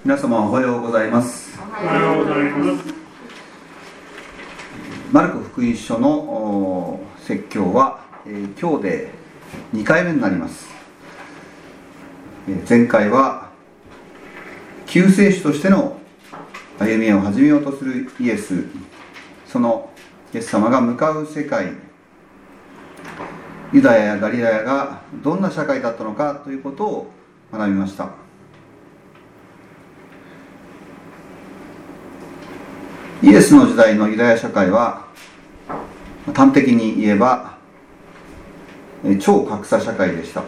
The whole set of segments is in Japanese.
皆様おはようございます。 おはようございます。 マルコ福音書の説教は、今日で2回目になります。前回は救世主としての歩みを始めようとするイエス、そのイエス様が向かう世界、ユダヤやガリラヤがどんな社会だったのかということを学びました。イエスの時代のユダヤ社会は端的に言えば超格差社会でした。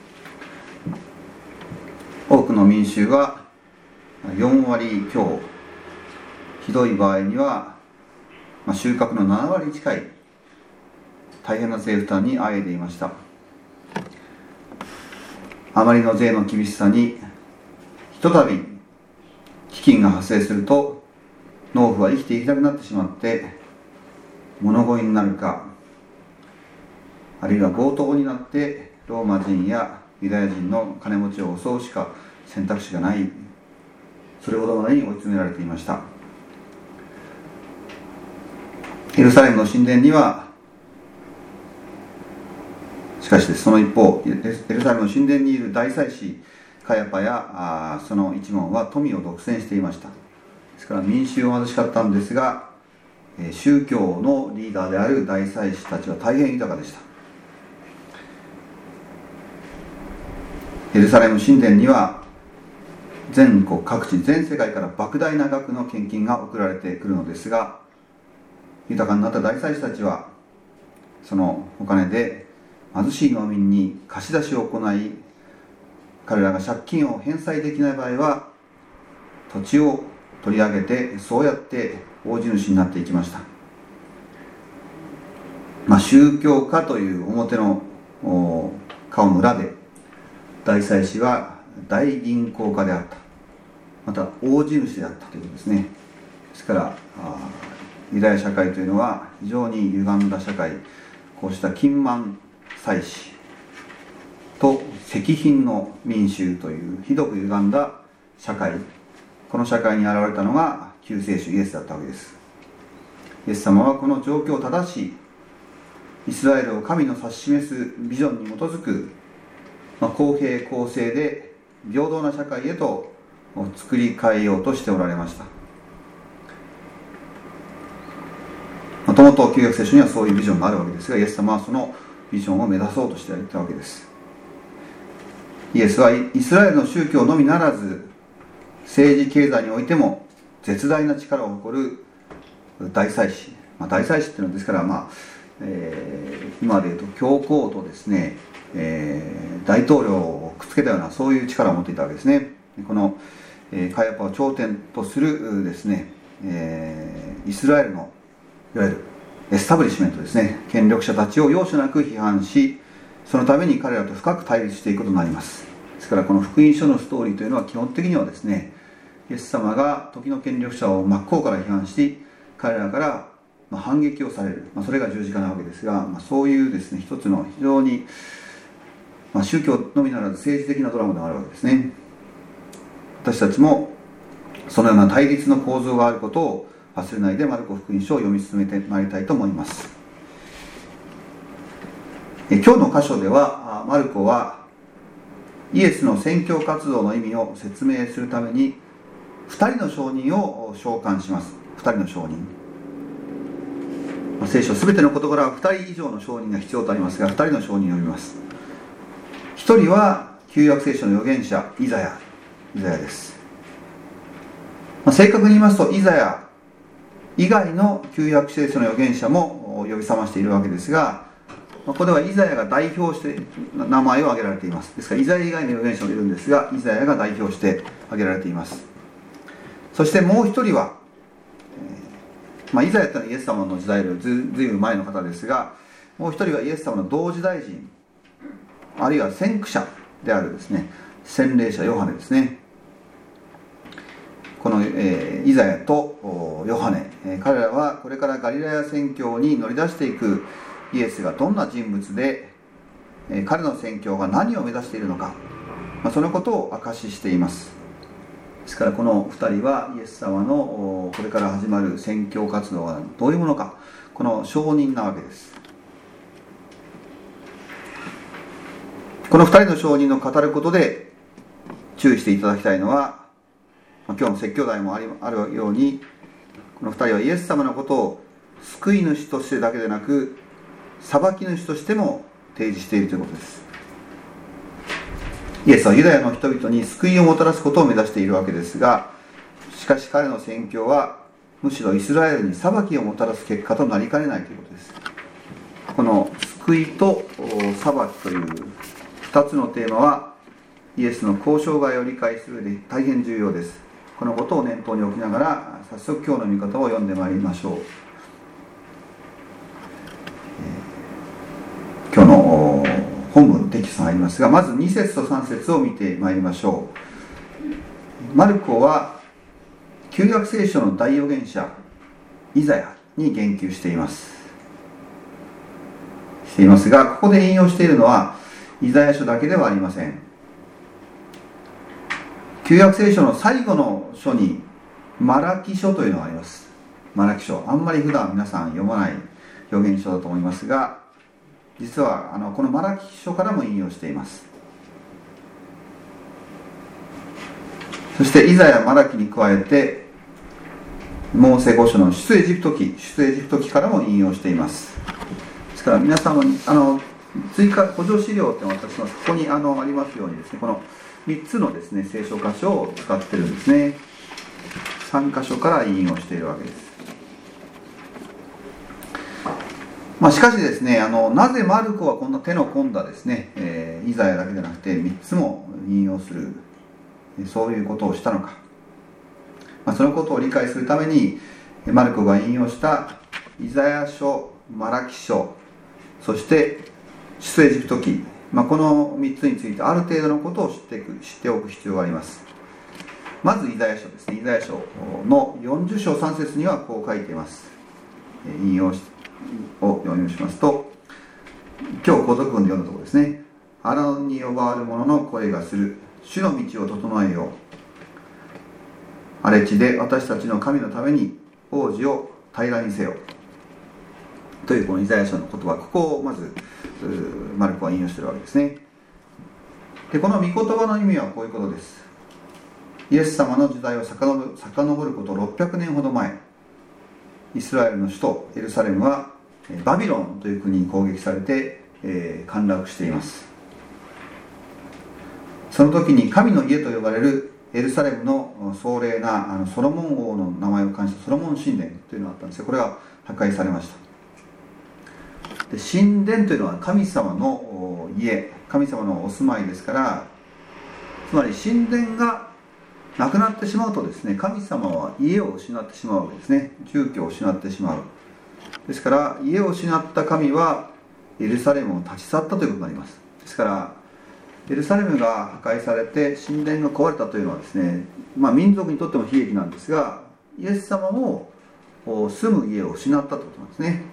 多くの民衆は4割強、ひどい場合には収穫の7割近い大変な税負担にあえいでいました。あまりの税の厳しさにひとたび飢饉が発生すると農夫は生きていきたくなってしまって物乞いになるか、あるいは強盗になってローマ人やユダヤ人の金持ちを襲うしか選択肢がない、それほどまでに追い詰められていました。エルサレムの神殿にはしかしその一方、エルサレムの神殿にいる大祭司カヤパやその一門は富を独占していました。ですから民衆は貧しかったんですが、宗教のリーダーである大祭司たちは大変豊かでした。エルサレム神殿には全国各地、全世界から莫大な額の献金が送られてくるのですが、豊かになった大祭司たちはそのお金で貧しい農民に貸し出しを行い、彼らが借金を返済できない場合は土地を取り上げて、そうやって大地主になっていきました。宗教家という表の顔の裏で大祭司は大銀行家であった、また大地主であったということですね。ですからユダヤ社会というのは非常に歪んだ社会、こうした金満祭司と石品の民衆というひどく歪んだ社会、この社会に現れたのが救世主イエスだったわけです。イエス様はこの状況を正し、イスラエルを神の指し示すビジョンに基づく、公平公正で平等な社会へと作り変えようとしておられました。もともと旧約聖書にはそういうビジョンがあるわけですが、イエス様はそのビジョンを目指そうとしていたわけです。イエスはイスラエルの宗教のみならず、政治経済においても絶大な力を誇る大祭司、大祭司っていうのはですから、今でいうと教皇とですね、大統領をくっつけたようなそういう力を持っていたわけですね。このカヤパを頂点とするですね、イスラエルのいわゆるエスタブリッシュメントですね、権力者たちを容赦なく批判し、そのために彼らと深く対立していくことになります。ですからこの福音書のストーリーというのは基本的にはですね、イエス様が時の権力者を真っ向から批判し、彼らから反撃をされる、それが十字架なわけですが、そういうですね、一つの非常に、宗教のみならず政治的なドラマでもあるわけですね。私たちもそのような対立の構造があることを忘れないでマルコ福音書を読み進めてまいりたいと思います。今日の箇所ではマルコはイエスの宣教活動の意味を説明するために2人の証人を召喚します。2人の証人、聖書すべての事柄は2人以上の証人が必要とありますが、2人の証人を呼びます。1人は旧約聖書の預言者イザヤです。正確に言いますとイザヤ以外の旧約聖書の預言者も呼び覚ましているわけですが、ここではイザヤが代表して名前を挙げられています。ですからイザヤ以外の預言者もいるんですが、イザヤが代表して挙げられています。そしてもう一人は、イザヤというのはイエス様の時代よりずいぶん前の方ですが、もう一人はイエス様の同時代人、あるいは先駆者であるですね、洗礼者ヨハネですね。この、イザヤとヨハネ、彼らはこれからガリラヤ宣教に乗り出していくイエスがどんな人物で、彼の宣教が何を目指しているのか、そのことを証ししています。 ですからこの2人はイエス様のこれから始まる宣教活動がどういうものか、この証人なわけです。この2人の証人の語ることで注意していただきたいのは、今日の説教題もあるように、この2人はイエス様のことを救い主としてだけでなく裁き主としても提示しているということです。イエスはユダヤの人々に救いをもたらすことを目指しているわけですが、しかし彼の宣教はむしろイスラエルに裁きをもたらす結果となりかねないということです。この救いと裁きという2つのテーマはイエスの交渉外を理解する上で大変重要です。このことを念頭に置きながら早速今日の御言葉を読んでまいりましょう。今日の本文テキストがありますが、まず2節と3節を見てまいりましょう。マルコは旧約聖書の大預言者イザヤに言及していますが、ここで引用しているのはイザヤ書だけではありません。旧約聖書の最後の書にマラキ書というのがあります。マラキ書、あんまり普段皆さん読まない預言書だと思いますが、実はこのマラキ書からも引用しています。そしてイザヤ、マラキに加えてモーセ5書の出エジプト記からも引用しています。ですから皆様に追加補助資料って私はここにありますようにですね、この3つのですね聖書箇所を使ってるんですね。3箇所から引用しているわけです。しかしですね、なぜマルコはこんな手の込んだですね、イザヤだけでなくて3つも引用する、そういうことをしたのか、そのことを理解するためにマルコが引用したイザヤ書、マラキ書、そして出エジプト記、この3つについてある程度のことを知っておく必要があります。まずイザヤ書ですね。イザヤ書の40章3節にはこう書いています。引用を読みしますと、今日高速文で読んだところですね。荒野に呼ばわる者の声がする。主の道を整えよう。荒れ地で私たちの神のために王子を平らにせよ。というこのイザヤ書の言葉、ここをまずマルコは引用しているわけですね。で、この御言葉の意味はこういうことです。イエス様の時代を遡ること600年ほど前、イスラエルの首都エルサレムはバビロンという国に攻撃されて、陥落しています。その時に神の家と呼ばれるエルサレムの壮麗なソロモン王の名前を冠したソロモン神殿というのがあったんですが、これが破壊されました。で、神殿というのは神様の家、神様のお住まいですから、つまり神殿がなくなってしまうとですね、神様は家を失ってしまうわけですね。住居を失ってしまう。ですから家を失った神はエルサレムを立ち去ったということになります。ですからエルサレムが破壊されて神殿が壊れたというのはですね、民族にとっても悲劇なんですが、イエス様も住む家を失ったということなんですね。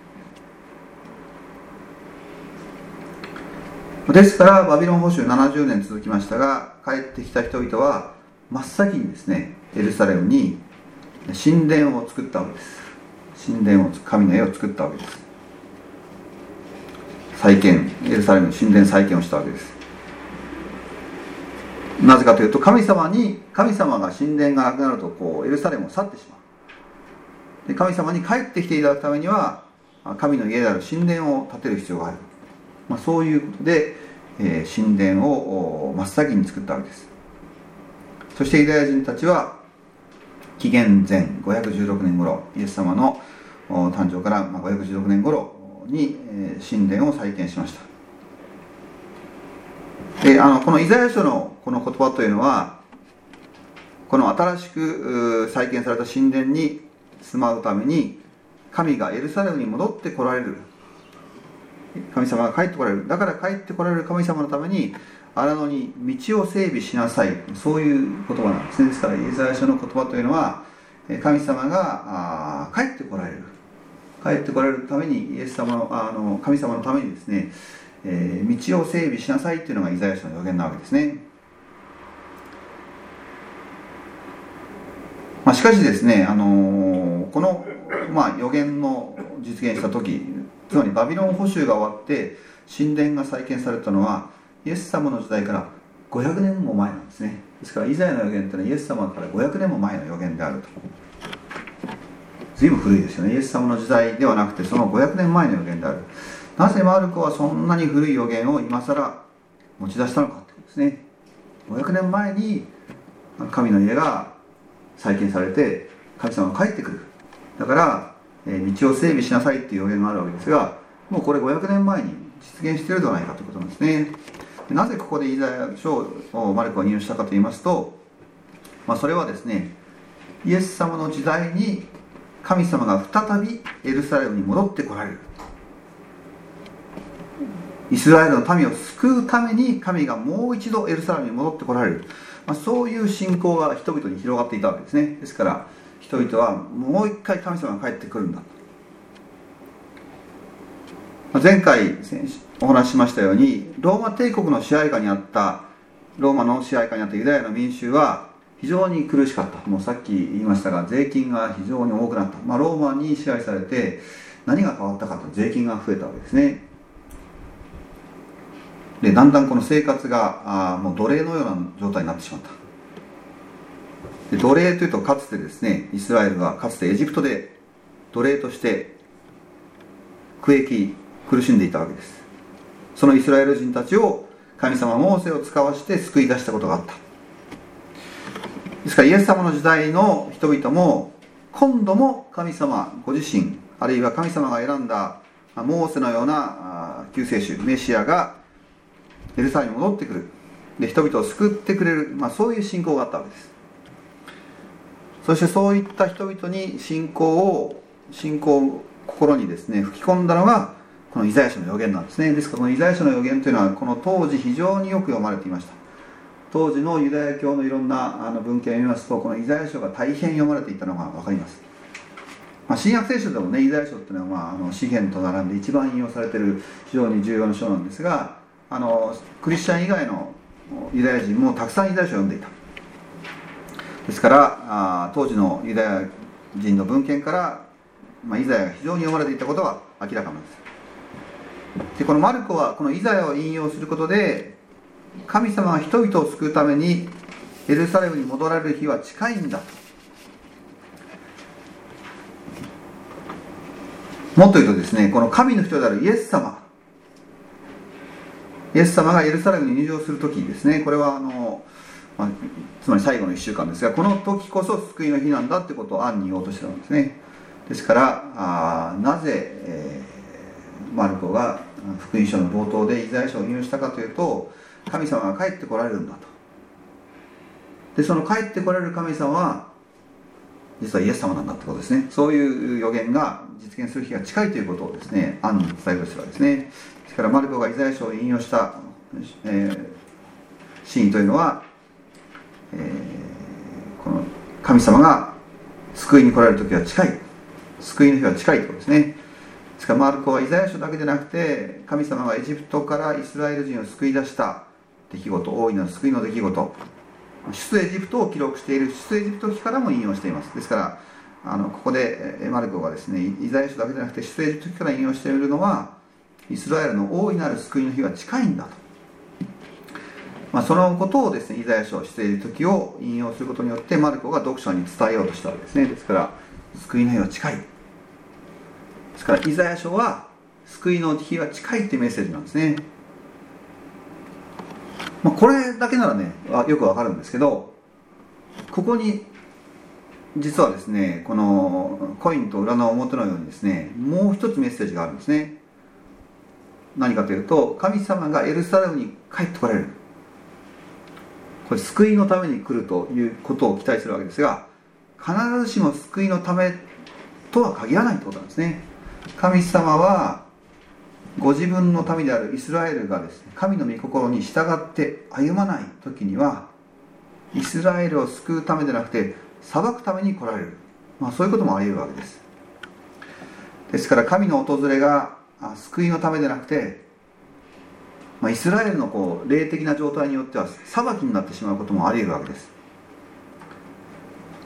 ですからバビロン捕囚70年続きましたが、帰ってきた人々は真っ先にですね、エルサレムに神殿を作ったわけです。神の家を作ったわけです。エルサレムに神殿再建をしたわけです。なぜかというと、神様が神殿がなくなるとエルサレムを去ってしまう。で、神様に帰ってきていただくためには神の家である神殿を建てる必要がある。そういうことで、神殿を真っ先に作ったわけです。そしてユダヤ人たちは紀元前516年頃、イエス様の誕生から516年頃に神殿を再建しました。で、このイザヤ書のこの言葉というのは、この新しく再建された神殿に住まうために神がエルサレムに戻ってこられる、神様が帰ってこられる、だから帰ってこられる神様のために荒野に道を整備しなさい、そういう言葉なんですね。ですからイザヤ書の言葉というのは、神様が帰ってこられるために、イエス様の神様のためにですね、道を整備しなさいというのがイザヤ書の予言なわけですね。 しかしですね、この、予言の実現した時、つまりバビロン捕囚が終わって神殿が再建されたのはイエス様の時代から500年も前なんですね。ですからイザヤの予言というのはイエス様から500年も前の予言であると。随分古いですよね。イエス様の時代ではなくてその500年前の予言である。なぜマルコはそんなに古い予言を今更持ち出したのかということですね。500年前に神の家が再建されて神様が帰ってくる。だから道を整備しなさいっていう予言があるわけですが、もうこれ500年前に実現しているではないかということなんですね。なぜここでイザヤ書をマルコが引用したかといいますと、それはですね、イエス様の時代に神様が再びエルサレムに戻ってこられる。イスラエルの民を救うために神がもう一度エルサレムに戻ってこられる、そういう信仰が人々に広がっていたわけですね。ですから人々はもう一回神様が帰ってくるんだ。前回お話ししましたように、ローマ帝国の支配下にあったユダヤの民衆は非常に苦しかった。もうさっき言いましたが、税金が非常に多くなった。ローマに支配されて何が変わったかと、税金が増えたわけですね。でだんだんこの生活がもう奴隷のような状態になってしまった。で奴隷というと、かつてですね、イスラエルがかつてエジプトで奴隷として苦しんでいたわけです。そのイスラエル人たちを神様モーセを使わして救い出したことがあった。ですからイエス様の時代の人々も今度も神様ご自身、あるいは神様が選んだモーセのような救世主メシアがエルサレムに戻ってくる。で人々を救ってくれる、そういう信仰があったわけです。そしてそういった人々に信仰を心にですね吹き込んだのがこのイザヤ書の予言なんですね。ですからこのイザヤ書の予言というのはこの当時非常によく読まれていました。当時のユダヤ教のいろんな文献を見ますと、このイザヤ書が大変読まれていたのが分かります。新約聖書でもね、イザヤ書っていうのは詩篇と並んで一番引用されている非常に重要な書なんですが、クリスチャン以外のユダヤ人もたくさんイザヤ書を読んでいた。ですから当時のユダヤ人の文献から、イザヤが非常に読まれていたことは明らかなんです。でこのマルコはこのイザヤを引用することで、神様が人々を救うためにエルサレムに戻られる日は近いんだと。もっと言うとですね、この神の人であるイエス様がエルサレムに入場するときにですね、これはつまり最後の1週間ですが、この時こそ救いの日なんだってことを暗に言おうとしてたんですね。ですからなぜ、マルコが福音書の冒頭でイザヤ書を引用したかというと、神様が帰ってこられるんだと。でその帰ってこられる神様は実はイエス様なんだってことですね。そういう予言が実現する日が近いということをですね、暗に伝えるとしてはですね、ですからマルコがイザヤ書を引用した、真意というのは、この神様が救いに来られる時は近い、救いの日は近いということですね。ですからマルコはイザヤ書だけでなくて、神様がエジプトからイスラエル人を救い出した出来事、大いなる救いの出来事、出エジプトを記録している出エジプト記からも引用しています。ですからここでマルコがですね、イザヤ書だけでなくて出エジプト記から引用しているのは、イスラエルの大いなる救いの日は近いんだと、そのことをですね、イザヤ書出エジプト記を引用することによってマルコが読者に伝えようとしたわけですね。ですから救いの日は近いですから、イザヤ書は救いの日は近いというメッセージなんですね。これだけならねよくわかるんですけど、ここに実はですね、このコインと裏の表のようにですね、もう一つメッセージがあるんですね。何かというと、神様がエルサレムに帰ってこられる、これ救いのために来るということを期待するわけですが、必ずしも救いのためとは限らないということなんですね。神様はご自分の民であるイスラエルがですね、神の御心に従って歩まない時には、イスラエルを救うためでなくて裁くために来られる、そういうこともあり得るわけです。ですから神の訪れが救いのためでなくて、イスラエルの霊的な状態によっては裁きになってしまうこともあり得るわけです。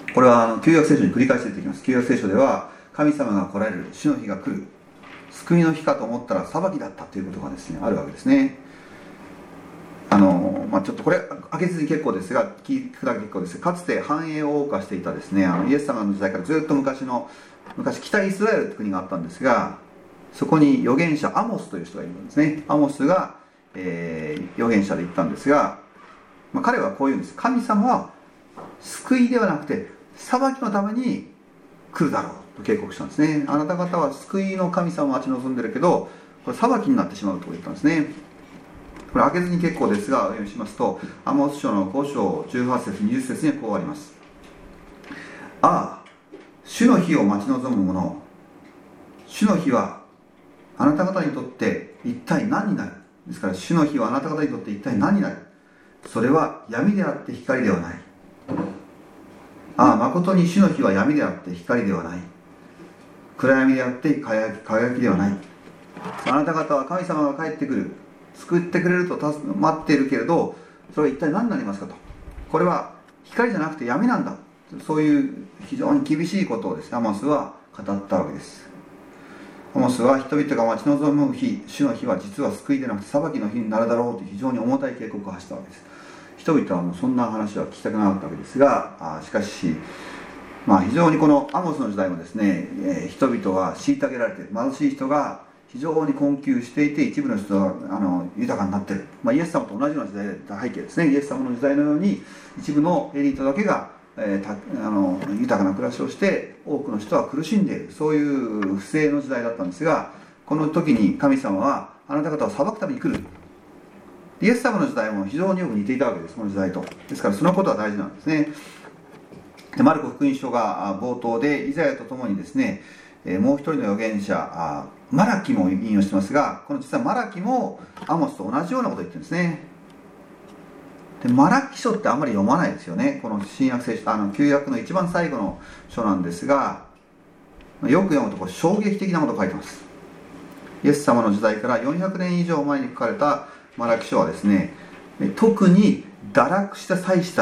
これは旧約聖書に繰り返し出てきます。旧約聖書では神様が来られる、主の日が来る、救いの日かと思ったら裁きだったということがですね、あるわけですね。ちょっとこれ開けずに結構ですが、聞くだけ結構ですが、かつて繁栄を謳歌していたですね、イエス様の時代からずっと昔北イスラエルという国があったんですが、そこに預言者アモスという人がいるんですね。アモスが、預言者で言ったんですが、彼はこう言うんです。神様は救いではなくて裁きのために来るだろうと警告したんですね。あなた方は救いの神様を待ち望んでるけど、これ裁きになってしまうと言ったんですね。これ開けずに結構ですが、お読みしますと、アモス書の5章18節20節にこうあります。ああ、主の日を待ち望む者、主の日はあなた方にとって一体何になる。ですから主の日はあなた方にとって一体何になる。それは闇であって光ではない。ああ、誠に主の日は闇であって光ではない。暗闇であって輝きではない。あなた方は神様が帰ってくる、救ってくれると待っているけれど、それは一体何になりますかと。これは光じゃなくて闇なんだ。そういう非常に厳しいことをですね、アモスは語ったわけです。アモスは人々が待ち望む日、主の日は実は救いでなくて裁きの日になるだろうという非常に重たい警告を発したわけです。人々はもうそんな話は聞きたくなかったわけですが、しかし、非常にこのアモスの時代もですね、人々は虐げられて、貧しい人が非常に困窮していて、一部の人は豊かになっている、イエス様と同じような時代だ背景ですね。イエス様の時代のように一部のエリートだけが、豊かな暮らしをして多くの人は苦しんでいる、そういう不正の時代だったんですが、この時に神様はあなた方を裁くために来る。イエス様の時代も非常によく似ていたわけです、この時代と。ですからそのことは大事なんですね。でマルコ福音書が冒頭でイザヤとともにですね、もう一人の預言者マラキも引用してますが、この実はマラキもアモスと同じようなことを言ってるんですね。でマラキ書ってあんまり読まないですよね。この新約聖書、旧約の一番最後の書なんですが、よく読むと衝撃的なことを書いてます。イエス様の時代から400年以上前に書かれたマラキ書はですね、特に堕落した祭司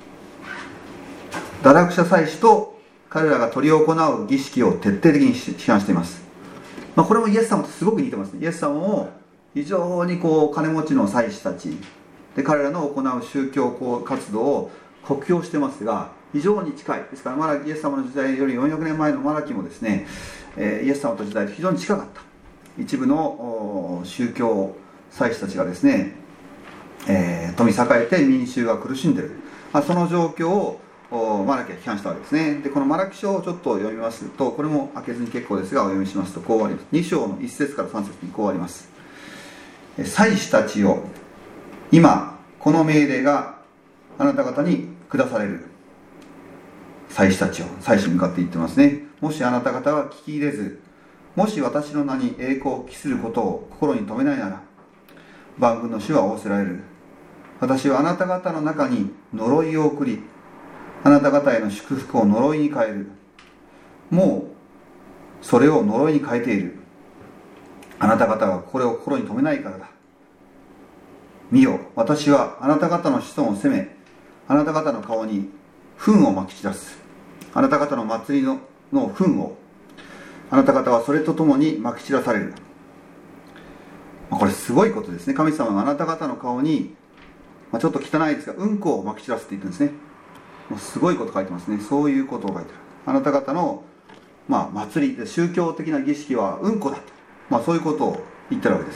と彼らが執り行う儀式を徹底的に批判しています。これもイエス様とすごく似てますね。イエス様も非常に金持ちの祭司たちで彼らの行う宗教活動を酷評してますが、非常に近いですから、イエス様の時代より400年前のマラキもですね、イエス様と時代と非常に近かった。一部の宗教祭司たちがですね、富栄えて民衆が苦しんでいる、その状況をマラキは批判したわけですね。でこのマラキ書をちょっと読みますと、これも開けずに結構ですがお読みしますとこうあります。2章の1節から3節にこうあります。祭司たちよ、今この命令があなた方に下される。祭司たちを、祭司に向かって言ってますね。もしあなた方が聞き入れず、もし私の名に栄光を期することを心に留めないなら、万軍の主は仰せられる。私はあなた方の中に呪いを送り、あなた方への祝福を呪いに変える。もうそれを呪いに変えている。あなた方がこれを心に留めないからだ。見よ、私はあなた方の子孫を責め、あなた方の顔に糞をまき散らす。あなた方の祭りの糞をあなた方はそれとともにまき散らされる。これすごいことですね。神様があなた方の顔に、ちょっと汚いですがうんこをまき散らすって言ってるんですね。すごいこと書いてますね。そういうことを書いてる。あなた方の、祭りで宗教的な儀式はうんこだと、そういうことを言ってるわけです。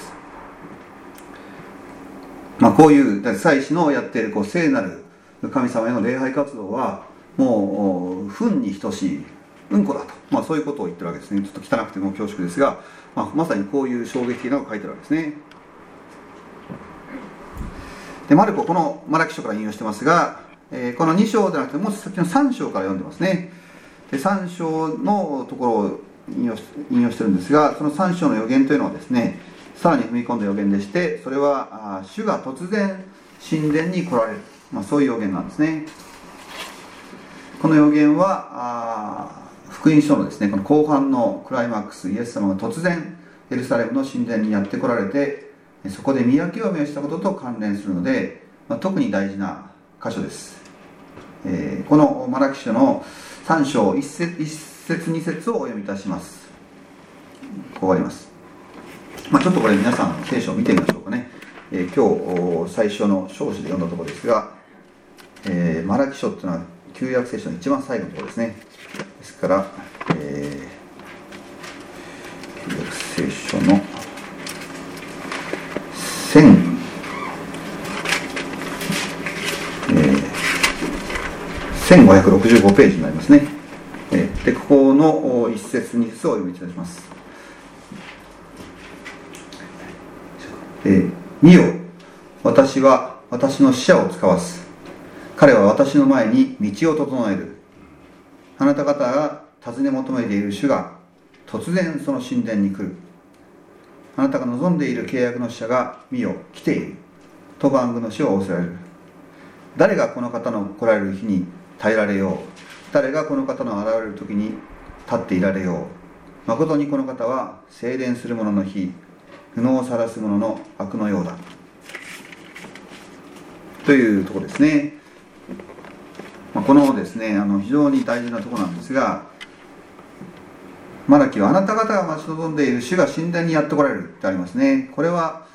こういう祭司のやっている聖なる神様への礼拝活動はもう糞に等しいうんこだと、そういうことを言ってるわけですね。ちょっと汚くても恐縮ですが、まさにこういう衝撃的なのを書いてるわけですね。でマルコこのマラキ書から引用してますが、この2章ではなくてもう先の3章から読んでますね。で3章のところを引用してるんですが、その3章の予言というのはですね、さらに踏み込んだ予言でして、それは主が突然神殿に来られる、そういう予言なんですね。この予言は福音書のですね、この後半のクライマックス、イエス様が突然エルサレムの神殿にやって来られて、そこで宮清めをしたことと関連するので、特に大事な箇所です。 このマラキ書の3章1節2節をお読みいたします。こうあります。ちょっとこれ皆さん聖書を見てみましょうかね。今日最初の章子で読んだところですが、マラキ書っていうのは旧約聖書の一番最後のところですね。ですから、旧約聖書の1565ページになりますね。でここの一節二節をお読みいたします。見よ、私は私の使者を使わす。彼は私の前に道を整える。あなた方が尋ね求めている主が突然その神殿に来る。あなたが望んでいる契約の使者が見よ、来ていると万軍の主を仰せられる。誰がこの方の来られる日に耐えられよう。誰がこの方の現れる時に立っていられよう。誠にこの方は聖殿する者の日、不能を晒す者の悪のようだ。というところですね。このですね、非常に大事なところなんですが、マラキはあなた方が待ち望んでいる主が神殿にやって来られるってありますね。これは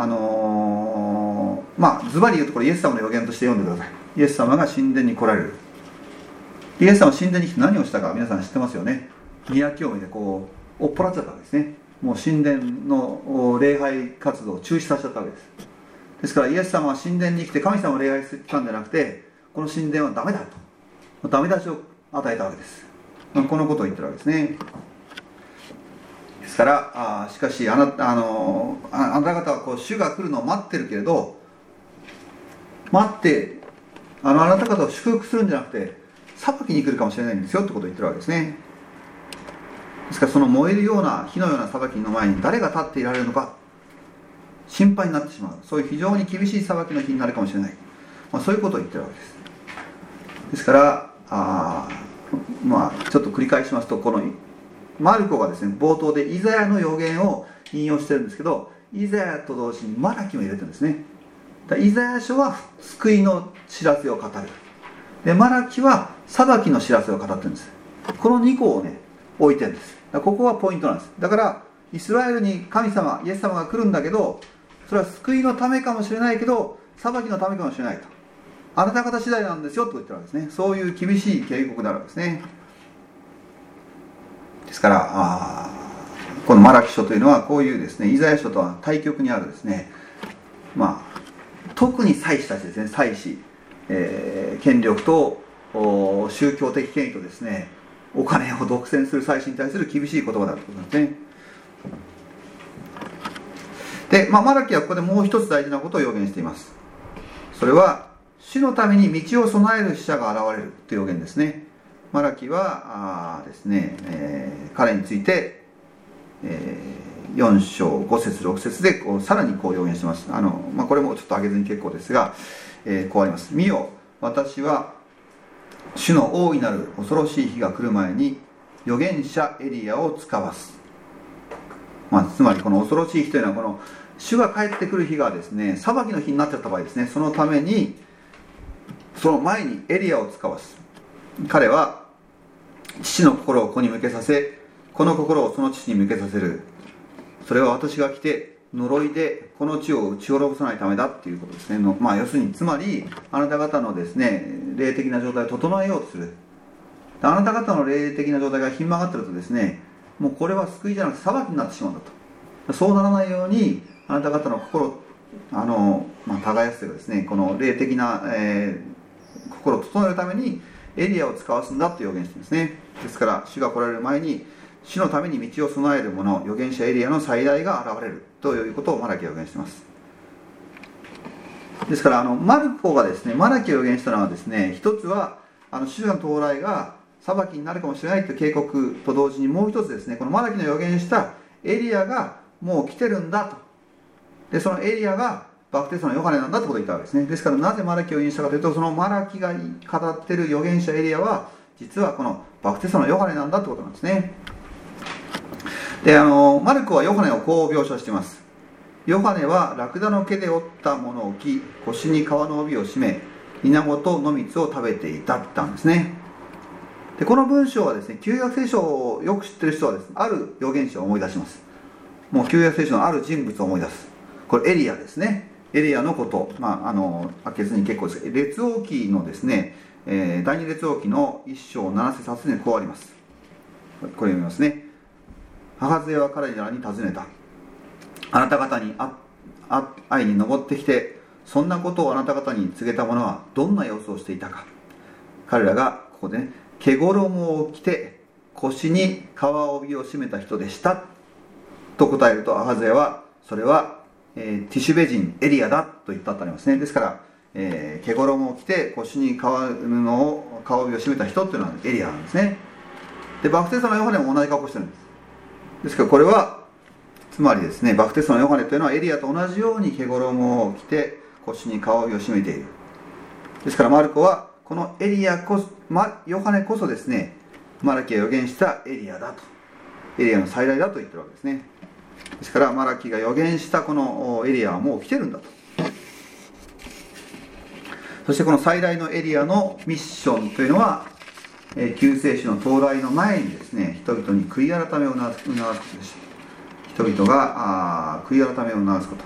ズバリ言うとこれイエス様の予言として読んでください。イエス様が神殿に来られる。イエス様は神殿に来て何をしたか皆さん知ってますよね。宮清めで追っ払っちゃったわけですね。もう神殿の礼拝活動を中止させちゃったわけです。ですからイエス様は神殿に来て神様を礼拝したんじゃなくて、この神殿はダメだとダメ出しを与えたわけです。このことを言ってるわけですね。ですからしかしあなた方は主が来るのを待ってるけれど、待ってあなた方を祝福するんじゃなくて裁きに来るかもしれないんですよってことを言ってるわけですね。ですからその燃えるような火のような裁きの前に誰が立っていられるのか心配になってしまう。そういう非常に厳しい裁きの日になるかもしれない、そういうことを言ってるわけです。ですからちょっと繰り返しますと、このマルコがですね冒頭でイザヤの予言を引用してるんですけど、イザヤと同時にマラキも入れてるんですね。イザヤ書は救いの知らせを語る。でマラキは裁きの知らせを語ってるんです。この2個をね置いてるんです。ここがポイントなんです。だからイスラエルに神様イエス様が来るんだけど、それは救いのためかもしれないけど裁きのためかもしれないと、あなた方次第なんですよと言ってるわけですね。そういう厳しい警告であるわけですね。ですからこのマラキ書というのはこういうですね、イザヤ書とは対極にあるですね、特に祭司たちですね、祭司、権力と宗教的権威とですね、お金を独占する祭司に対する厳しい言葉だということなんですね。で、マラキはここでもう一つ大事なことを予言しています。それは主のために道を備える使者が現れるという予言ですね。マラキはですね、彼について、4章5節6節でさらに予言しています。これもちょっと上げずに結構ですが、こうあります。見よ、私は主の大いなる恐ろしい日が来る前に預言者エリアを使わす。つまりこの恐ろしい日というのは、この主が帰ってくる日がですね、裁きの日になっちゃった場合ですね、そのためにその前にエリアを使わす。彼は父の心を子に向けさせ、子の心をその父に向けさせる。それは私が来て呪いでこの地を打ち滅ぼさないためだっていうことですね。要するに、つまりあなた方のですね霊的な状態を整えようとする。あなた方の霊的な状態がひん曲がってるとですね、もうこれは救いじゃなくて裁きになってしまうんだと。そうならないようにあなた方の心耕すというかですね、この霊的な、心を整えるためにエリアを使わすんだと予言していますね。ですから主が来られる前に主のために道を備える者、預言者エリアの再来が現れるということをマラキは予言しています。ですからマルコがですねマラキを予言したのはですね、一つは主の到来が裁きになるかもしれないという警告と同時に、もう一つですね、このマラキの予言したエリアがもう来てるんだと。でそのエリアがバプテスマのヨハネなんだということを言ったわけですね。ですからなぜマラキを予言したかというと、そのマラキが語っている預言者エリアは実はこのバプテスマのヨハネなんだということなんですね。でマルコはヨハネをこう描写しています。ヨハネはラクダの毛で折ったものを着、腰に革の帯を締め、 稲子と野蜜を食べていたって言ったんですね。でこの文章はですね、旧約聖書をよく知ってる人はですね、ある預言者を思い出します。もう旧約聖書のある人物を思い出す。これエリアですね。エリアのこと、開けずに結構です。列王記のですね、第二列王記の1章7節8節にこうあります。これ読みますね。アハズヤは彼らに尋ねた。あなた方に会いに登ってきて、そんなことをあなた方に告げた者はどんな様子をしていたか。彼らがここでね、毛衣を着て腰に革帯を締めた人でしたと答えると、アハズヤはそれは、ティシュベ人エリアだと言ったとありますね。ですから、毛衣を着て腰に革帯を締めた人っていうのはエリアなんですね。でバプテスマのヨハネも同じ格好してるんです。ですからこれはつまりですね、バプテスマのヨハネというのはエリアと同じように毛衣を着て腰に革帯を締めている。ですからマルコはこのエリアヨハネこそですね、マラキが予言したエリアだと、エリアの再来だと言ってるわけですね。ですからマラキが予言したこのエリアはもう来てるんだと。そしてこの再来のエリアのミッションというのは、救世主の到来の前にですね、人々に悔い改めを促すことです。人々が悔い改めを促すこと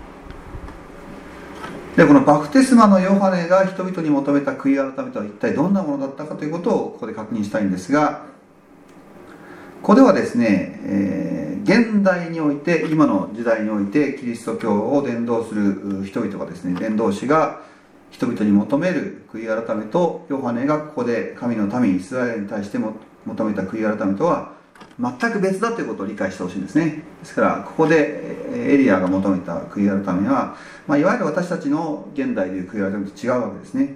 で、このバプテスマのヨハネが人々に求めた悔い改めとは一体どんなものだったかということをここで確認したいんですが、ここではですね、現代において、今の時代においてキリスト教を伝道する人々がですね、伝道師が人々に求める悔い改めと、ヨハネがここで神の民イスラエルに対しても求めた悔い改めとは全く別だということを理解してほしいんですね。ですからここでエリアが求めた悔い改めは、いわゆる私たちの現代でいう悔い改めと違うわけですね。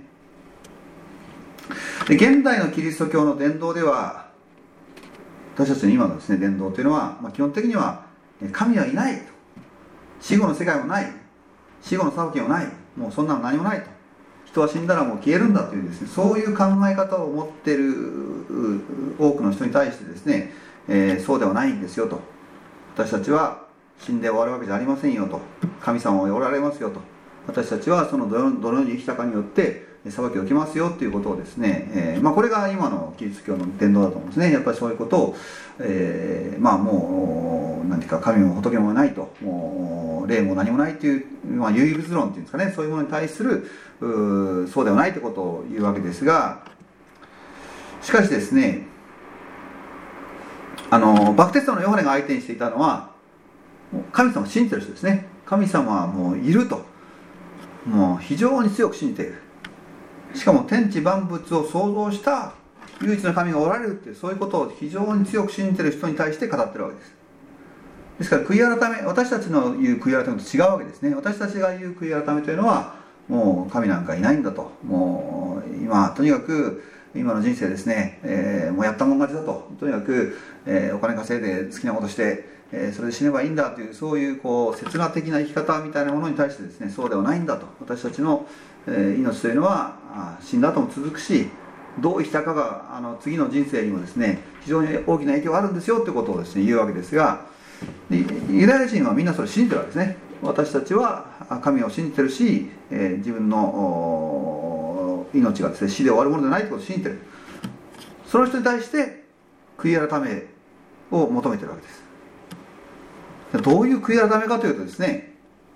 で現代のキリスト教の伝道では、私たちの今のですね伝道というのは、基本的には神はいないと、死後の世界もない、死後の裁きもない、もうそんなの何もないと、人は死んだらもう消えるんだというですね、そういう考え方を持っている多くの人に対してですね、そうではないんですよと、私たちは死んで終わるわけじゃありませんよと、神様はおられますよと、私たちはそのどのように生きたかによって裁きを受けますよということをですね、これが今のキリスト教の伝道だと思うんですね。やっぱりそういうことを、もう何ていうか、神も仏もないと、もう霊も何もないという、唯物論っていうんですかね、そういうものに対するそうではないということを言うわけですが、しかしですね、バプテスマのヨハネが相手にしていたのは神様を信じている人ですね。神様はもういると、もう非常に強く信じている。しかも天地万物を創造した唯一の神がおられるっていう、そういうことを非常に強く信じている人に対して語っているわけです。ですから悔い改め、私たちの言う悔い改めと違うわけですね。私たちが言う悔い改めというのは、もう神なんかいないんだと、もう今とにかく今の人生ですね、もうやったもん勝ちだと、とにかく、お金稼いで好きなことして、それで死ねばいいんだという、そういう刹那的な生き方みたいなものに対してですね、そうではないんだと、私たちの、命というのは死んだ後も続くし、どう生きたかが次の人生にもですね非常に大きな影響があるんですよということをですね言うわけですが、ユダヤ人はみんなそれを信じてるわけですね。私たちは神を信じてるし、自分の命がですね死で終わるものではないということを信じてる。その人に対して悔い改めを求めてるわけです。どういう悔い改めかというとですね、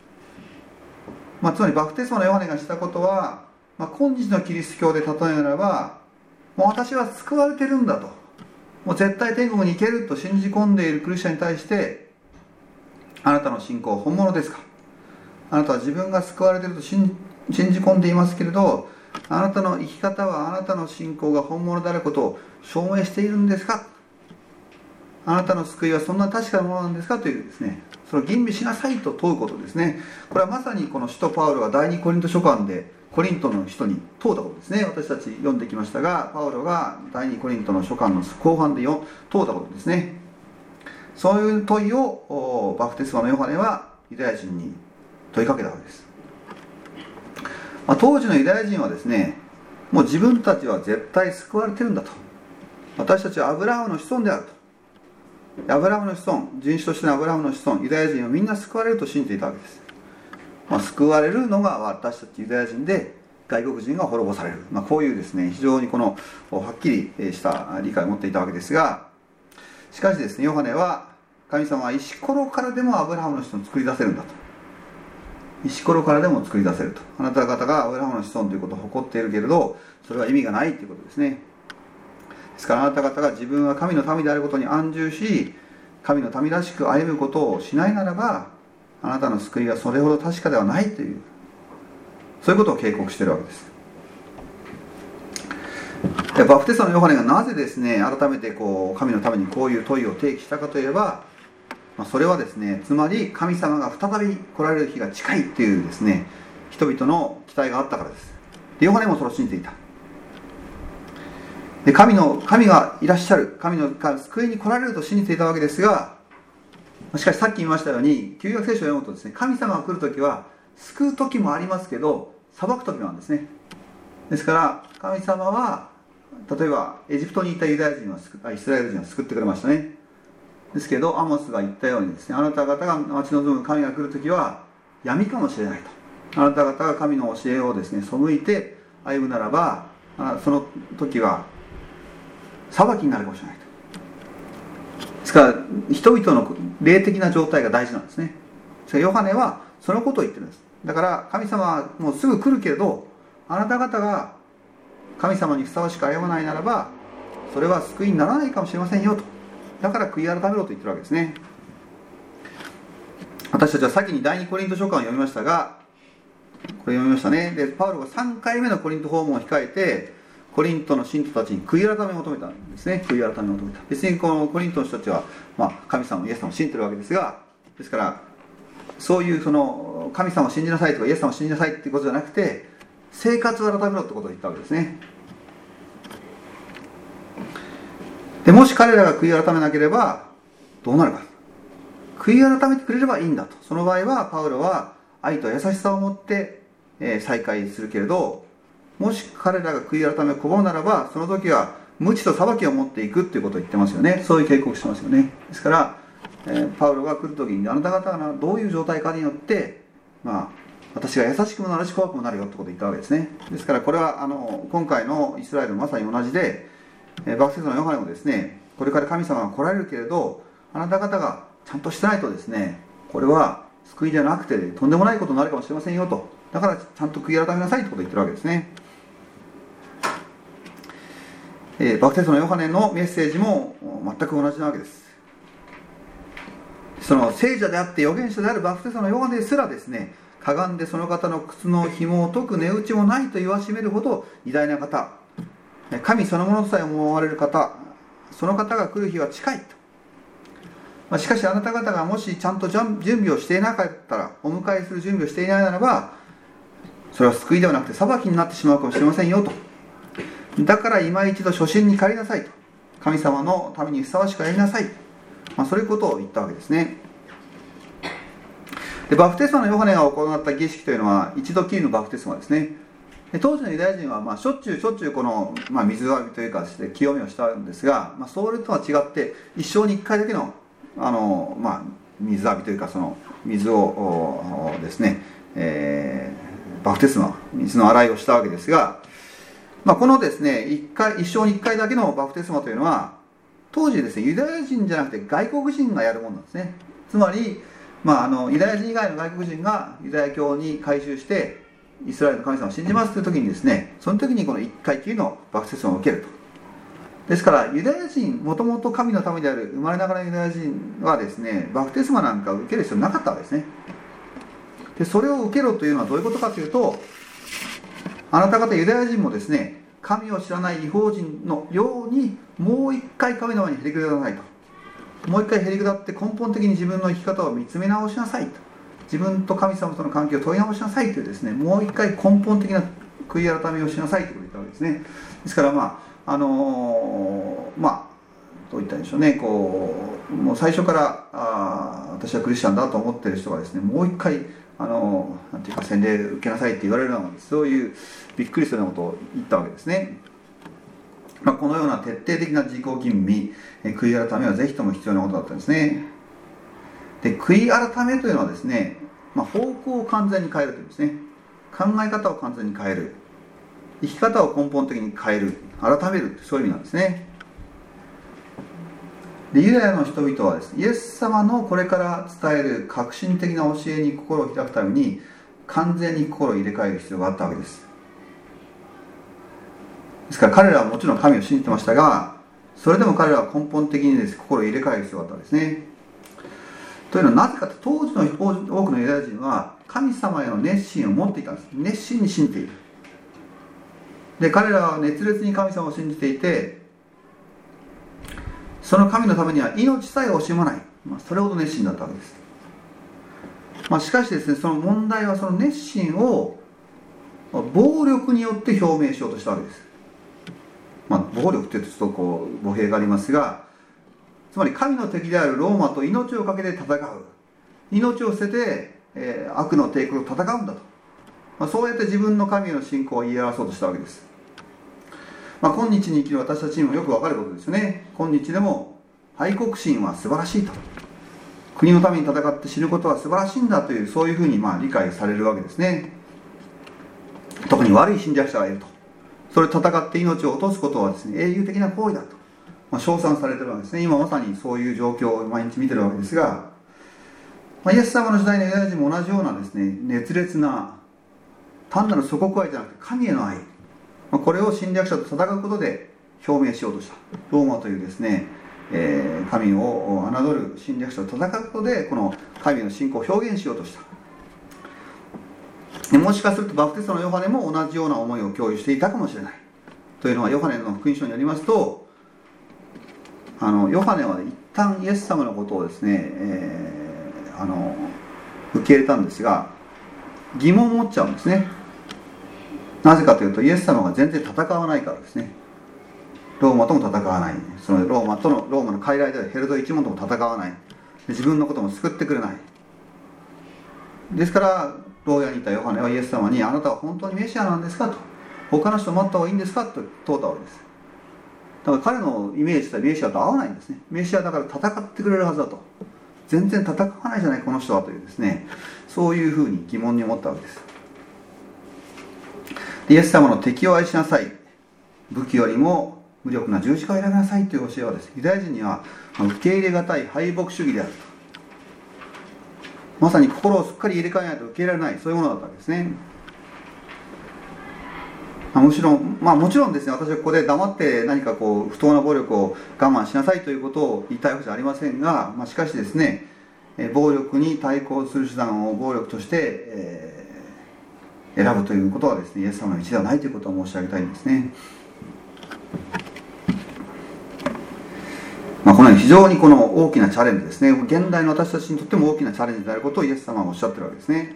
つまりバプテスマのヨハネがしたことは、今日のキリスト教で例えるならば、もう私は救われてるんだと、もう絶対天国に行けると信じ込んでいるクリスチャンに対して、あなたの信仰は本物ですか、あなたは自分が救われていると信じ込んでいますけれど、あなたの生き方はあなたの信仰が本物であることを証明しているんですか、あなたの救いはそんな確かなものなんですかというですね、それを吟味しなさいと問うことですね。これはまさにこの使徒パウロが第二コリント書簡でコリントの人に問うたことですね。私たち読んできましたが、パウロが第二コリントの書簡の後半で問うたことですね。そういう問いをバプテスマのヨハネはユダヤ人に問いかけたわけです。当時のユダヤ人はですね、もう自分たちは絶対救われてるんだと、私たちはアブラハムの子孫であると、アブラハムの子孫、人種としてのアブラハムの子孫、ユダヤ人はみんな救われると信じていたわけです。救われるのが私たちユダヤ人で、 外国人が滅ぼされる、こういうですね非常にはっきりした理解を持っていたわけですが、しかしですねヨハネは神様は石ころからでもアブラハムの子孫を作り出せるんだと、石ころからでも作り出せると、あなた方がアブラハムの子孫ということを誇っているけれどそれは意味がないということですね。ですからあなた方が自分は神の民であることに安住し、神の民らしく歩むことをしないならば、あなたの救いはそれほど確かではないという、そういうことを警告しているわけです。でバプテスマのヨハネがなぜですね改めて神のためにこういう問いを提起したかといえば、それはですねつまり神様が再び来られる日が近いというですね人々の期待があったからです。でヨハネもそれを信じていた。で神がいらっしゃる、神の救いに来られると信じていたわけですが、しかしさっき言いましたように旧約聖書を読むとですね、神様が来るときは救うときもありますけど裁くときもあるんですね。ですから神様は例えばエジプトにいたイスラエル人は救ってくれましたね。ですけどアモスが言ったようにですね、あなた方が待ち望む神が来るときは闇かもしれないと、あなた方が神の教えをですね背いて歩むならばその時は裁きになるかもしれないと。ですから人々の霊的な状態が大事なんですね。ですからヨハネはそのことを言ってるんです。だから神様はもうすぐ来るけれど、あなた方が神様にふさわしく歩まないならばそれは救いにならないかもしれませんよと。だから悔い改めろと言ってるわけですね。私たちは先に第2コリント書簡を読みましたが、これ読みましたね。でパウロが3回目のコリント訪問を控えてコリントの信徒たちに悔い改めを求めたんですね。悔い改めを求めた。別にこのコリントの人たちは、神様イエス様を信じてるわけですが、ですからそういう神様を信じなさいとかイエス様を信じなさいっていうことじゃなくて、生活を改めろってことを言ったわけですね。でもし彼らが悔い改めなければどうなるか。悔い改めてくれればいいんだと。その場合はパウロは愛と優しさを持って再会するけれど、もし彼らが悔い改めを拒むならばその時は無知と裁きを持っていくっていうことを言ってますよね。そういう警告してますよね。ですから、パウロが来る時にあなた方がどういう状態かによって、私が優しくもなるし怖くもなるよってことを言ったわけですね。ですからこれは今回のイスラエルもまさに同じで、バプテスマのヨハネもですね、これから神様が来られるけれどあなた方がちゃんとしてないとですね、これは救いじゃなくてとんでもないことになるかもしれませんよと。だからちゃんと悔い改めなさいってことを言ってるわけですね。バプテスマのヨハネのメッセージも全く同じなわけです。その聖者であって預言者であるバプテスマのヨハネですらですね、かがんでその方の靴の紐を解く値打ちもないと言わしめるほど偉大な方、神そのものとさえ思われる方、その方が来る日は近いと。しかしあなた方がもしちゃんと準備をしていなかったら、お迎えする準備をしていないならばそれは救いではなくて裁きになってしまうかもしれませんよと。だから今一度初心に帰りなさいと。神様のためにふさわしくやりなさい、そういうことを言ったわけですね。でバプテスマのヨハネが行った儀式というのは一度きりのバプテスマですね。で当時のユダヤ人はしょっちゅうこの、水浴びというかして清めをしたんですが、それとは違って一生に一回だけの、水浴びというかその水をですね、バプテスマ、水の洗いをしたわけですが、このですね一生に一回だけのバプテスマというのは当時ですねユダヤ人じゃなくて外国人がやるものなんですね。つまり、ユダヤ人以外の外国人がユダヤ教に改宗してイスラエルの神様を信じますという時にですね、その時にこの一回きりのバプテスマを受けると。ですからユダヤ人、もともと神の民である生まれながらのユダヤ人はですね、バプテスマなんかを受ける必要なかったわけですね。でそれを受けろというのはどういうことかというと、あなた方ユダヤ人もですね、神を知らない異邦人のようにもう一回神の前にへりくださないと。もう一回へりくだって根本的に自分の生き方を見つめ直しなさいと。自分と神様との関係を問い直しなさいというですね、もう一回根本的な悔い改めをしなさいということを言ったわけですね。ですからどういったんでしょうね、もう最初から私はクリスチャンだと思っている人がですね、もう一回なんていうか洗礼受けなさいって言われるような、そういうびっくりするようなことを言ったわけですね。このような徹底的な自己吟味、悔い改めはぜひとも必要なことだったんですね。で悔い改めというのはですね、方向を完全に変えるというんですね。考え方を完全に変える。 生き方を根本的に変える、改める、そういう意味なんですね。でユダヤの人々はですね、イエス様のこれから伝える革新的な教えに心を開くために完全に心を入れ替える必要があったわけです。ですから彼らはもちろん神を信じてましたが、それでも彼らは根本的にですね、心を入れ替える必要があったんですね。というのはなぜかと、当時の多くのユダヤ人は神様への熱心を持っていたんです。熱心に信じている。で彼らは熱烈に神様を信じていて、その神のためには命さえ惜しまない、それほど熱心だったわけです。しかしですね、その問題はその熱心を暴力によって表明しようとしたわけです。暴力って言うとちょっと語弊がありますが、つまり神の敵であるローマと命をかけて戦う、命を捨てて、悪の帝国と戦うんだと、そうやって自分の神への信仰を言い表そうとしたわけです。今日に生きる私たちにもよく分かることですよね。今日でも愛国心は素晴らしいと、国のために戦って死ぬことは素晴らしいんだという、そういうふうに理解されるわけですね。特に悪い侵略者がいると、それ戦って命を落とすことはですね、英雄的な行為だと、称賛されているわけですね。今まさにそういう状況を毎日見ているわけですが、イエス様の時代のユダヤ人も同じようなですね、熱烈な単なる祖国愛じゃなくて神への愛、これを侵略者と戦うことで表明しようとした。ローマというですね、神を侮る侵略者と戦うことでこの神の信仰を表現しようとした。もしかするとバプテストのヨハネも同じような思いを共有していたかもしれないというのは、ヨハネの福音書によりますと、ヨハネは一旦イエス様のことをですね、受け入れたんですが、疑問を持っちゃうんですね。なぜかというと、イエス様が全然戦わないからですね。ローマとも戦わない、そのローマの傀儡であるヘロド一門とも戦わない、自分のことも救ってくれない。ですから牢屋にいたヨハネはイエス様に、あなたは本当にメシアなんですかと、他の人を待った方がいいんですかと問うたわけです。だから彼のイメージしたメシアと合わないんですね。メシアだから戦ってくれるはずだと、全然戦わないじゃないこの人はというですね、そういうふうに疑問に思ったわけです。イエス様の敵を愛しなさい、武器よりも無力な十字架を選びなさいという教えはですね、ユダヤ人には受け入れがたい敗北主義であると、まさに心をすっかり入れ替えないと受け入れられない、そういうものだったわけですね。もちろんですね、私はここで黙って何か不当な暴力を我慢しなさいということを言いたいわけじゃありませんが、しかしですね、暴力に対抗する手段を暴力として、選ぶということはですね、イエス様の道ではないということを申し上げたいんですね。このように非常にこの大きなチャレンジですね、現代の私たちにとっても大きなチャレンジであることをイエス様はおっしゃっているわけですね。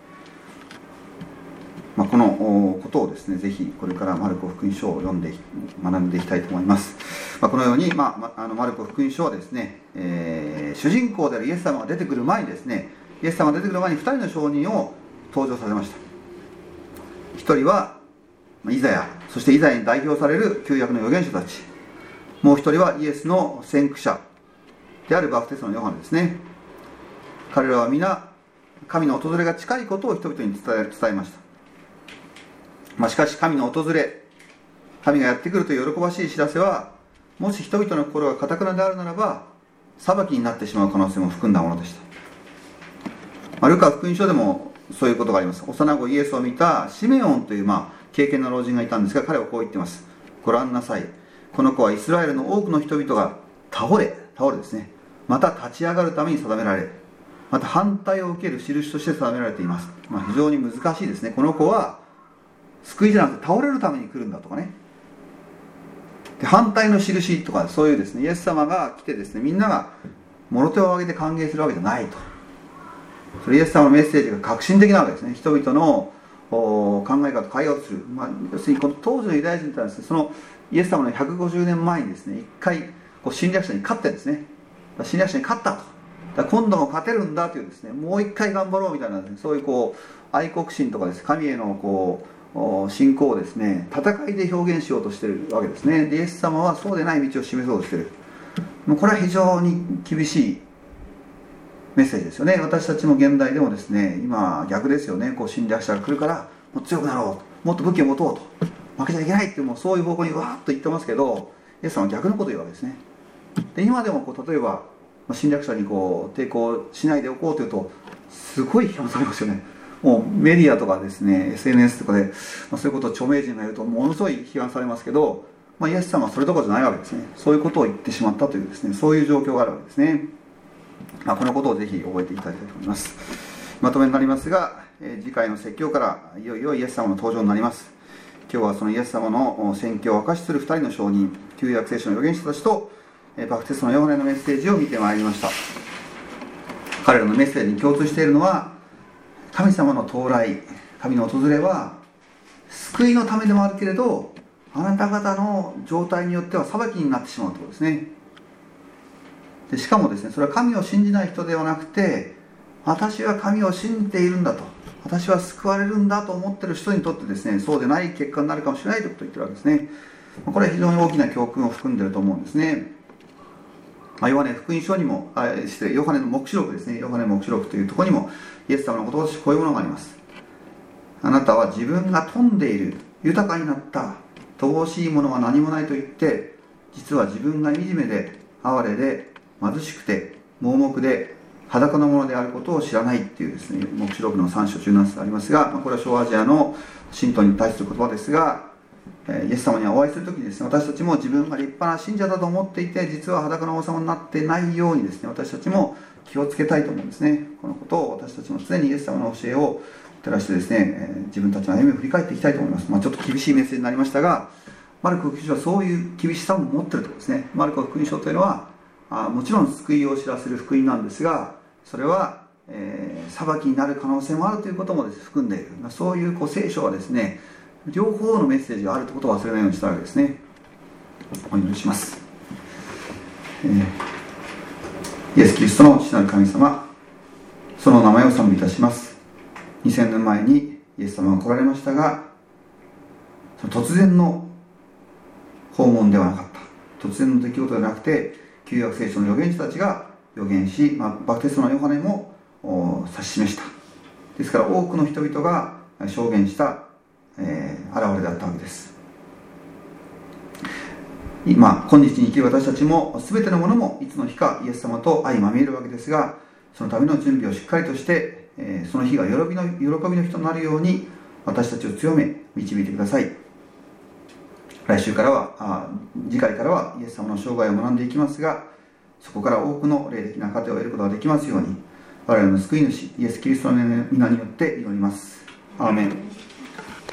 このことをですね、ぜひこれからマルコ福音書を読んで学んでいきたいと思います。このように、マルコ福音書はですね、主人公であるイエス様が出てくる前にですね、イエス様が出てくる前に2人の証人を登場させました。一人はイザヤ、そしてイザヤに代表される旧約の預言者たち、もう一人はイエスの先駆者であるバプテストのヨハネですね。彼らは皆神の訪れが近いことを人々に伝えました。しかし神の訪れ、神がやってくるという喜ばしい知らせは、もし人々の心が堅くなであるならば裁きになってしまう可能性も含んだものでした。ルカ福音書でもそういうことがあります。幼子イエスを見たシメオンという敬虔な老人がいたんですが、彼はこう言っています。ご覧なさい、この子はイスラエルの多くの人々が倒れですね、また立ち上がるために定められ、また反対を受ける印として定められています。非常に難しいですね。この子は救いじゃなくて倒れるために来るんだとかね、で反対の印とか、そういうですね、イエス様が来てですね、みんなが諸手を挙げて歓迎するわけじゃないと。それイエス様のメッセージが革新的なわけですね。人々の考え方を変えようとする、要するにこの当時のユダヤ人とはですね、そのイエス様の150年前にですね、一回侵略者に勝ってるんですね。侵略者に勝ったと、今度も勝てるんだというですね、もう一回頑張ろうみたいなですね、そういう愛国心とかですね、神への信仰をですね、戦いで表現しようとしているわけですね。でイエス様はそうでない道を示そうとしている。これは非常に厳しいメッセージですよね。私たちの現代でもですね、今逆ですよね。侵略者が来るからもっと強くなろう、もっと武器を持とうと、 負けちゃいけないってもうそういう方向にわーっと言ってますけど、イエス様は逆のことを言うわけですね。で今でも例えば侵略者に抵抗しないでおこうというとすごい批判されますよね。もうメディアとかですね SNS とかで、そういうことを著名人が言うとものすごい批判されますけど、イエス様はそれどころじゃないわけですね。そういうことを言ってしまったというですね、そういう状況があるわけですね。このことをぜひ覚えていただきたいと思います。まとめになりますが、次回の説教からいよいよイエス様の登場になります。今日はそのイエス様の宣教を証しする2人の証人、旧約聖書の預言者たちとバプテスマのヨハネのメッセージを見てまいりました。彼らのメッセージに共通しているのは、神様の到来、神の訪れは救いのためでもあるけれど、あなた方の状態によっては裁きになってしまうということですね。でしかもですね、それは神を信じない人ではなくて、私は神を信じているんだと、私は救われるんだと思っている人にとってですね、そうでない結果になるかもしれないということを言っているわけですね。これは非常に大きな教訓を含んでいると思うんですね。ヨハネ福音書にも、ヨハネの黙示録ですね、ヨハネの黙示録というところにもイエス様の言葉としてこういうものがあります。あなたは自分が富んでいる、豊かになった、乏しいものは何もないと言って、実は自分が惨めで哀れで貧しくて盲目で裸のものであることを知らないっていうですね、黙示録の3章17節ありますが、これは小アジアの信徒に対する言葉ですが、イエス様にお会いするときにですね、私たちも自分が立派な信者だと思っていて、実は裸の王様になってないようにですね、私たちも気をつけたいと思うんですね。このことを私たちも常にイエス様の教えを照らしてですね、自分たちの歩みを振り返っていきたいと思います。ちょっと厳しいメッセージになりましたが、マルコ福音書はそういう厳しさも持っているということですね。マルコ福音書というのはもちろん救いを知らせる福音なんですが、それは、裁きになる可能性もあるということもです、ね、含んでいる、そういう聖書はですね、両方のメッセージがあるということを忘れないようにしたわけですね。お祈りします。イエス・キリストの父なる神様、その名前を賛美いたします。2000年前にイエス様が来られましたが、その突然の訪問ではなかった、突然の出来事ではなくて、旧約聖書の預言者たちが預言し、バプテスマのヨハネも指し示した。ですから多くの人々が証言した現れであったわけです。今日に生きる私たちも全てのものもいつの日かイエス様と相まみえるわけですが、そのための準備をしっかりとして、その日が喜びの日となるように私たちを強め導いてください。次回からはイエス様の生涯を学んでいきますが、そこから多くの霊的な糧を得ることができますように、我々の救い主イエス・キリストの皆によって祈ります。アーメン。